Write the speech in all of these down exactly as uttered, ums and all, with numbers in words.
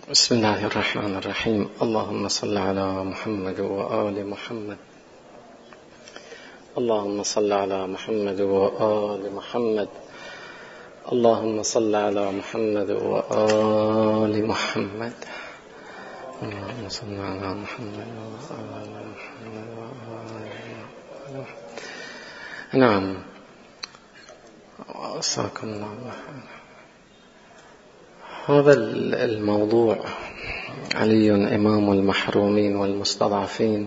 بسم الله الرحمن الرحيم. اللهم صل على محمد وآل محمد. اللهم صل على محمد وآل محمد. اللهم صل على محمد وآل محمد. اللهم صل على محمد وآل محمد وآل محمد. نعم، أساكم الله. هذا الموضوع علي إمام المحرومين والمستضعفين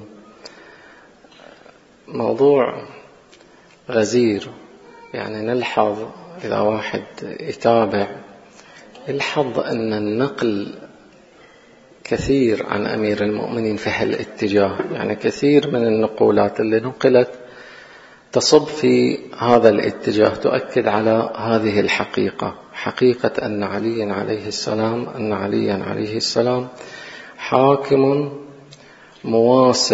موضوع غزير. يعني نلحظ إذا واحد يتابع يلحظ أن النقل كثير عن أمير المؤمنين في هالاتجاه. يعني كثير من النقولات اللي نقلت تصب في هذا الاتجاه، تؤكد على هذه الحقيقة، حقيقة أن علي عليه السلام أن عليا عليه السلام حاكم مواس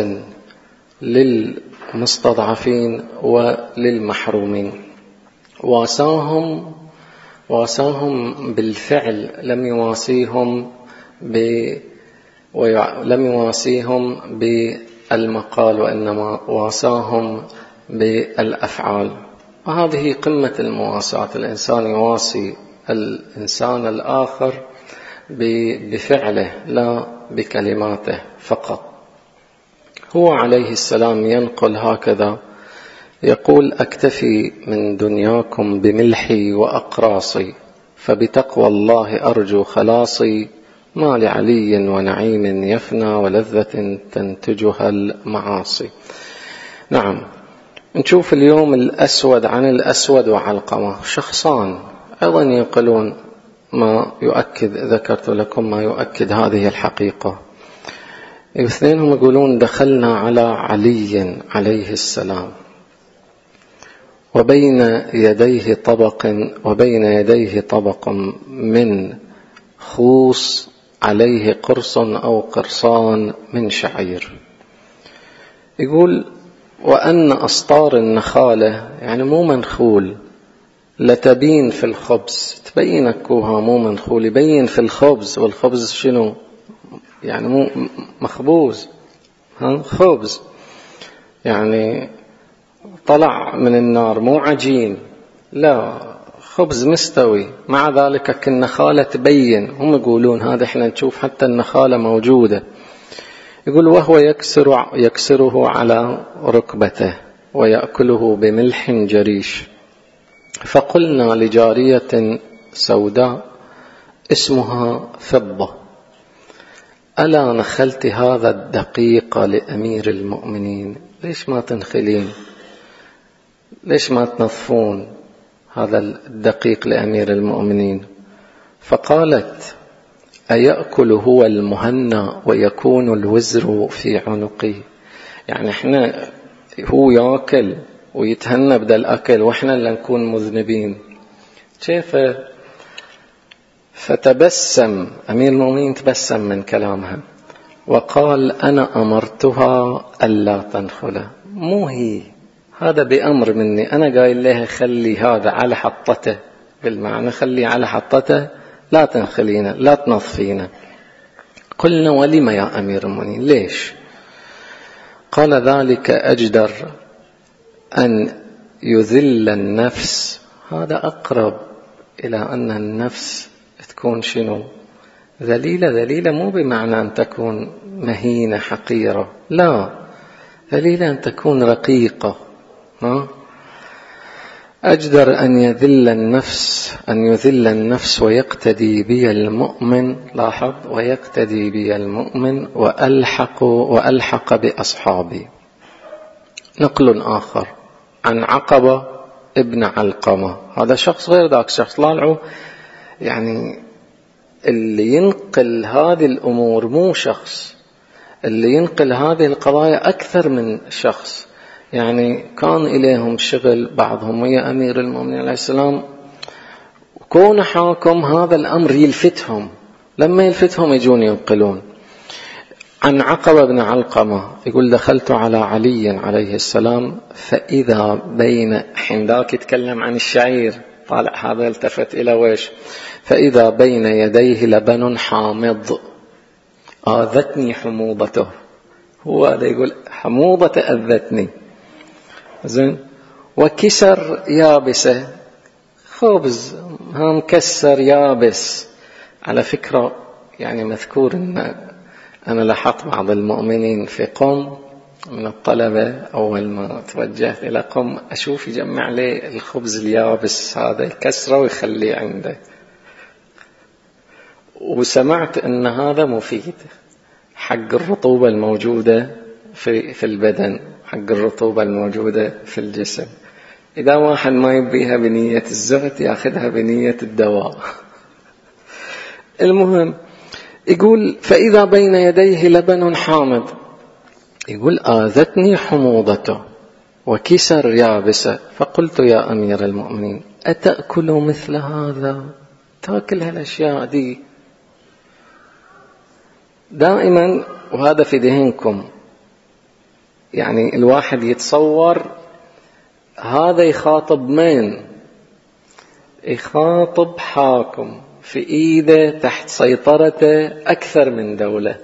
للمستضعفين وللمحرومين. واساهم واساهم بالفعل، لم يواسيهم ب ولم يواسيهم بالمقال، وإنما واساهم بالأفعال. وهذه قمة المواساة، الإنسان يواسي الإنسان الآخر بفعله لا بكلماته فقط. هو عليه السلام ينقل هكذا، يقول: أكتفي من دنياكم بملحي وأقراصي، فبتقوى الله أرجو خلاصي، ما لعلي ونعيم يفنى ولذة تنتجها المعاصي. نعم، نشوف اليوم الأسود عن الأسود وعلقمة، شخصان أيضا ينقلون ما يؤكد، ذكرت لكم ما يؤكد هذه الحقيقة. الاثنين يقولون: دخلنا على علي عليه السلام وبين يديه طبق وبين يديه طبق من خوص عليه قرص أو قرصان من شعير. يقول: وأن أسطار النخالة، يعني مو منخول، لتبين في الخبز، تبين أكوها مو منخول، يبين في الخبز. والخبز شنو؟ يعني مو مخبوز، ها خبز، يعني طلع من النار، مو عجين، لا، خبز مستوي. مع ذلك كالنخالة تبين. هم يقولون هذا، احنا نشوف حتى النخالة موجودة. يقول: وهو يكسر يكسره على ركبته ويأكله بملح جريش. فقلنا لجارية سوداء اسمها فضة: ألا نخلت هذا الدقيق لأمير المؤمنين؟ ليش ما تنخلين؟ ليش ما تنظفون هذا الدقيق لأمير المؤمنين؟ فقالت: أيأكل هو المهنى ويكون الوزر في عنقه؟ يعني احنا هو يأكل ويتهنى بدل الأكل، وإحنا اللي نكون مذنبين. كيف؟ فتبسم أمير المؤمنين، تبسم من كلامها وقال: أنا أمرتها ألا تنخله. مو هي، هذا بأمر مني، أنا قايل لها خلي هذا على حطته، بالمعنى خلي على حطته، لا تنخلينا، لا تنظفينا. قلنا: ولم يا أمير المؤمنين؟ ليش؟ قال: ذلك أجدر أن يذل النفس. هذا أقرب إلى أن النفس تكون شنو؟ ذليلة. ذليلة مو بمعنى أن تكون مهينة حقيرة، لا، ذليلة أن تكون رقيقة. ها؟ أجدر أن يذل النفس أن يذل النفس ويقتدي بي المؤمن. لاحظ: ويقتدي بي المؤمن وألحق وألحق بأصحابي. نقل آخر عن عقبة ابن علقمة، هذا شخص غير ذاك شخص. طلعوا يعني اللي ينقل هذه الأمور مو شخص، اللي ينقل هذه القضايا أكثر من شخص. يعني كان إليهم شغل بعضهم ويا أمير المؤمنين عليه السلام، كون حاكم هذا الأمر يلفتهم، لما يلفتهم يجون ينقلون. عن عقبة بن علقمة يقول: دخلت على علي عليه السلام فإذا بين، حين ذاك يتكلم عن الشعير، طالع هذا التفت إلى ويش، فإذا بين يديه لبن حامض. آذتني حموضته، هو هذا يقول حموضة أذتني. زين. وكسر يابسة، خبز هم كسر يابس. على فكرة يعني مذكور إن أنا لاحظت بعض المؤمنين في قم من الطلبة أول ما توجهت إلى قم أشوف يجمع لي الخبز اليابس هذا يكسره ويخليه عنده، وسمعت أن هذا مفيد حق الرطوبة الموجودة في في البدن، حق الرطوبة الموجودة في الجسم. إذا واحد ما يبيها بنية الزهد يأخذها بنية الدواء. المهم يقول فإذا بين يديه لبن حامض، يقول آذتني حموضته وكسر يابسة، فقلت يا أمير المؤمنين أتأكل مثل هذا؟ تأكل هالأشياء دي دائما؟ وهذا في ذهنكم، يعني الواحد يتصور هذا يخاطب من؟ يخاطب حاكم في إيده تحت سيطرته أكثر من دولة.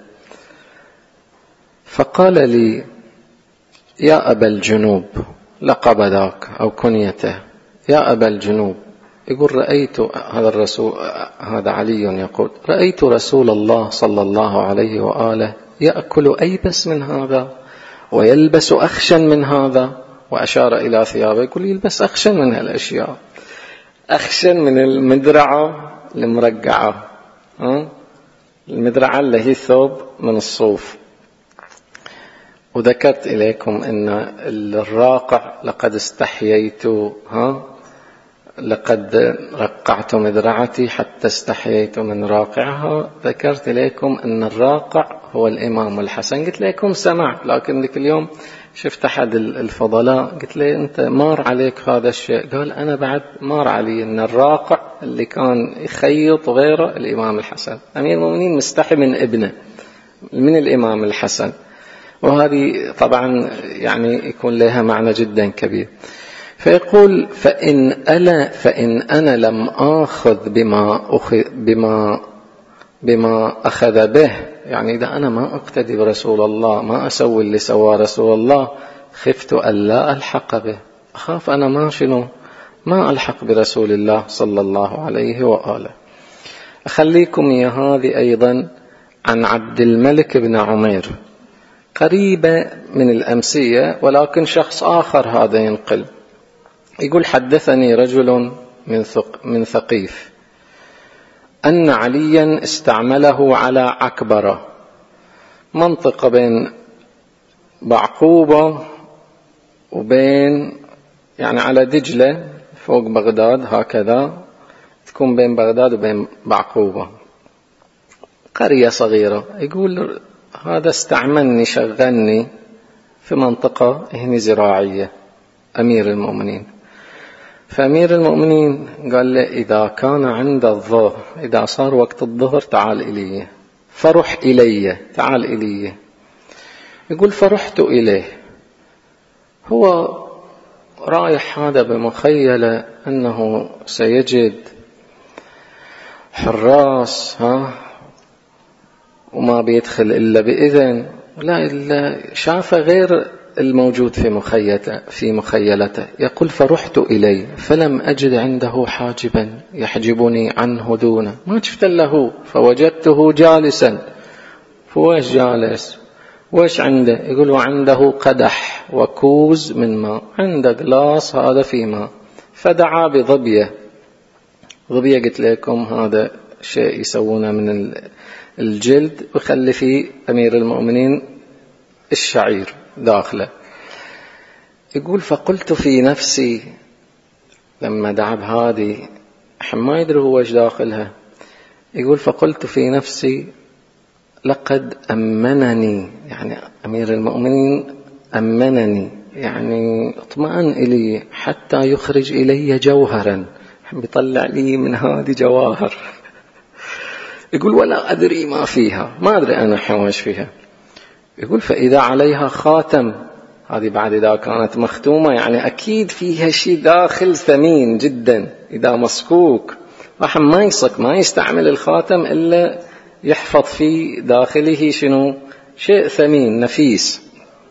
فقال لي يا أبا الجنوب، لقب ذاك أو كنيته، يا أبا الجنوب، يقول رأيت هذا الرسول، هذا علي يقول رأيت رسول الله صلى الله عليه وآله يأكل أيبس من هذا ويلبس أخشن من هذا، وأشار إلى ثيابه، يقول يلبس أخشن من هالأشياء، أخشن من المدرعة المرقعة، المدرعة اللي هي ثوب من الصوف. وذكرت إليكم أن الراقع لقد استحييت، ها لقد رقعت مدرعتي حتى استحييت من راقعها. ذكرت إليكم أن الراقع هو الإمام الحسن، قلت لكم سمعت، لكن ذيك اليوم شفت أحد الفضلاء قلت له أنت مار عليك هذا الشيء، قال أنا بعد مار علي أن الراقع اللي كان يخيط غيره الإمام الحسن. أمير المؤمنين مستحي من ابنه، من الإمام الحسن، وهذه طبعا يعني يكون لها معنى جدا كبير. فيقول فإن أنا فإن أنا لم آخذ بما أخذ بما بما أخذ به، يعني إذا أنا ما أقتدي برسول الله، ما أسوي اللي سوى رسول الله، خفت ألا ألحق به، أخاف أنا ما شنو ما ألحق برسول الله صلى الله عليه وآله. أخليكم يا هذه أيضا عن عبد الملك بن عمير، قريبة من الأمسية ولكن شخص آخر هذا ينقل. يقول حدثني رجل من ثق من ثقيف أن عليا استعمله على عكبرة، منطقة بين بعقوبة وبين يعني على دجلة فوق بغداد، هكذا تكون بين بغداد وبين بعقوبة، قرية صغيرة. يقول هذا استعملني شغلني في منطقة هنا زراعية أمير المؤمنين. فأمير المؤمنين قال لي إذا كان عند الظهر، إذا صار وقت الظهر تعال إلي، فرح إلي، تعال إلي. يقول فرحت إليه، هو رايح هذا بمخيلة أنه سيجد حراس، ها وما بيدخل إلا بإذن، لا إلا شاف غير الموجود في مخيلته في مخيلته. يقول فرحت إليه فلم أجد عنده حاجبا يحجبني عنه دونه، ما شفت له، فوجدته جالسا. فوش جالس؟ وش عنده؟ يقول وعنده قدح وكوز من ماء، عنده قلاص هذا في ماء. فدعا بظبية، ظبية قلت لكم هذا شيء يسوونه من الجلد ويخلي فيه أمير المؤمنين الشعير داخله. يقول فقلت في نفسي لما دعا بهذه ما يدري هو ايش داخلها، يقول فقلت في نفسي لقد أمنني، يعني أمير المؤمنين أمنني، يعني اطمأن إلي حتى يخرج إلي جوهرا، بيطلع لي من هذه جواهر. يقول ولا أدري ما فيها، ما أدري أنا حواش فيها. يقول فإذا عليها خاتم، هذه بعد إذا كانت مختومة يعني أكيد فيها شيء داخل ثمين جدا، إذا مصكوك راح ما يصك، ما يستعمل الخاتم إلا يحفظ في داخله شنو؟ شيء ثمين نفيس.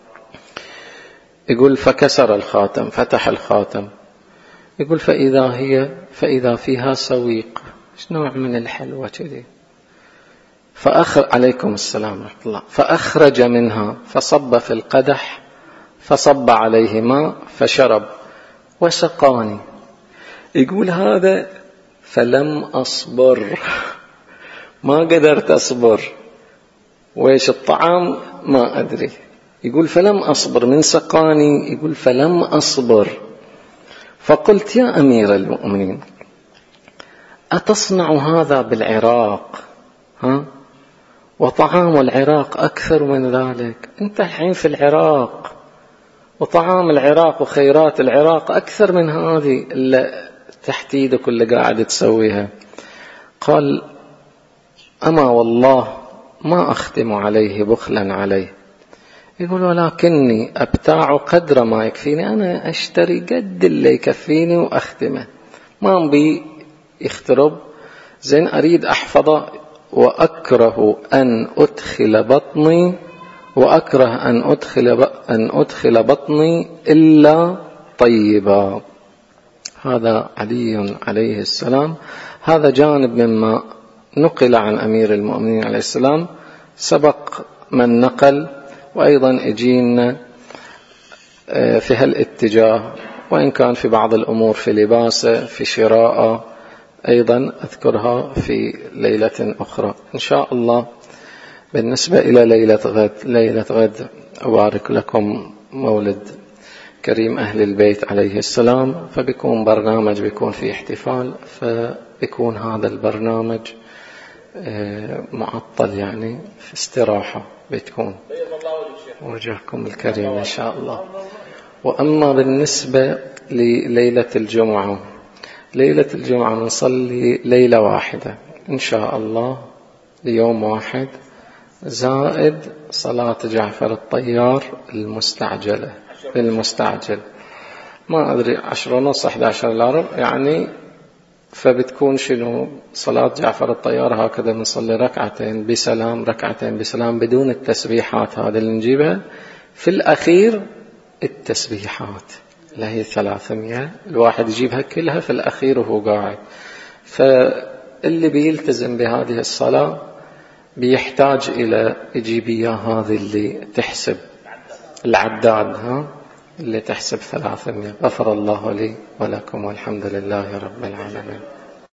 يقول فكسر الخاتم، فتح الخاتم، يقول فإذا هي فإذا فيها سويق، ايش نوع من الحلوى كذي، فأخرج عليكم السلام ورحمة الله، فأخرج منها فصب في القدح فصب عليه ماء فشرب وسقاني. يقول هذا فلم أصبر، ما قدرت أصبر، وإيش الطعام ما أدري. يقول فلم أصبر من سقاني، يقول فلم أصبر، فقلت يا أمير المؤمنين أتصنع هذا بالعراق؟ ها؟ وطعام العراق أكثر من ذلك، أنت الحين في العراق وطعام العراق وخيرات العراق أكثر من هذه اللي تحت يدك اللي قاعد تسويها. قال أما والله ما أختم عليه بخلا عليه. يقول ولكني أبتاع قدر ما يكفيني، أنا أشتري قد اللي يكفيني وأختمه، ما أبي يخترب، زين أريد أحفظه، وأكره أن أدخل بطني وأكره أن أدخل أن أدخل بطني إلا طيبا. هذا علي عليه السلام. هذا جانب مما نقل عن أمير المؤمنين عليه السلام، سبق من نقل، وأيضا اجينا في هالاتجاه، وإن كان في بعض الأمور في لباسه في شراءه أيضا أذكرها في ليلة أخرى إن شاء الله. بالنسبة إلى ليلة غد، ليلة غد أبارك لكم مولد كريم أهل البيت عليه السلام، فبيكون برنامج بيكون فيه احتفال، فبيكون هذا البرنامج معطل يعني في استراحة بتكون. وجهكم الكريم إن شاء الله. وأما بالنسبة لليلة الجمعة، ليلة الجمعة نصلي ليلة واحدة إن شاء الله ليوم واحد، زائد صلاة جعفر الطيار المستعجلة المستعجل، ما أدري عشرة ونص أحد عشر العرب يعني، فبتكون شنو صلاة جعفر الطيار هكذا نصلي ركعتين بسلام، ركعتين بسلام بدون التسبيحات هذا اللي نجيبها في الأخير. التسبيحات اللي هي ثلاثمية الواحد يجيبها كلها في الأخير وهو قاعد. فاللي بيلتزم بهذه الصلاة بيحتاج إلى إيجابية هذه اللي تحسب العداد، ها اللي تحسب ثلاثمية. غفر الله لي ولكم والحمد لله رب العالمين.